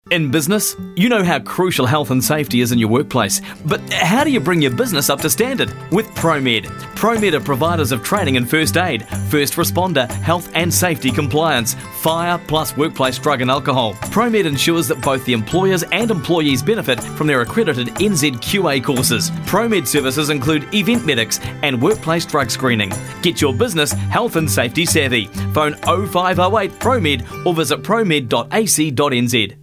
In business, you know how crucial health and safety is in your workplace, but how do you bring your business up to standard? With ProMed. ProMed are providers of training in first aid, first responder, health and safety compliance, fire plus workplace drug and alcohol. ProMed ensures that both the employers and employees benefit from their accredited NZQA courses. ProMed services include event medics and workplace drug screening. Get your business health and safety savvy. Phone 0508 ProMed or visit promed.ac.nz.